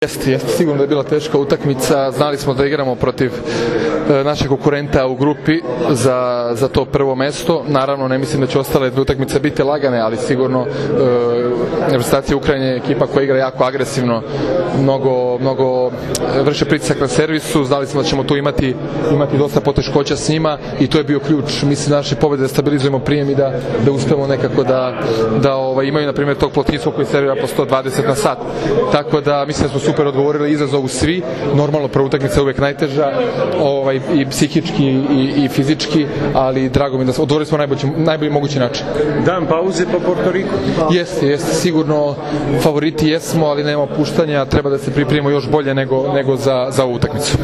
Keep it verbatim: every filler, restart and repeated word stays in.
Jeste, jeste, sigurno da je bila teška utakmica, znali smo da igramo protiv e, našeg konkurenta u grupi za, za to prvo mesto, naravno ne mislim da će ostale utakmice biti lagane, ali sigurno e, reprezentacija Ukrajine je ekipa koja igra jako agresivno, mnogo, mnogo vrše pritisak na servisu, znali smo da ćemo tu imati, imati dosta poteškoća s njima i to je bio ključ, mislim da naše pobjede da stabilizujemo prijem i da, da uspemo nekako da, da ovaj, imaju na primjer tog Plotinskog koji servira po sto dvadeset na sat, tako da mislim da smo super odgovorili izazovu svi, normalno prva utakmica je uvek najteža, ovaj, i psihički i, i fizički, ali drago mi da smo odgovorili smo na najbolji, najbolji mogući način. Dan pauze po Porto Riku? Jeste, jeste, sigurno favoriti jesmo, ali nema puštanja, treba da se pripremimo još bolje nego, nego za, za ovu utakmicu.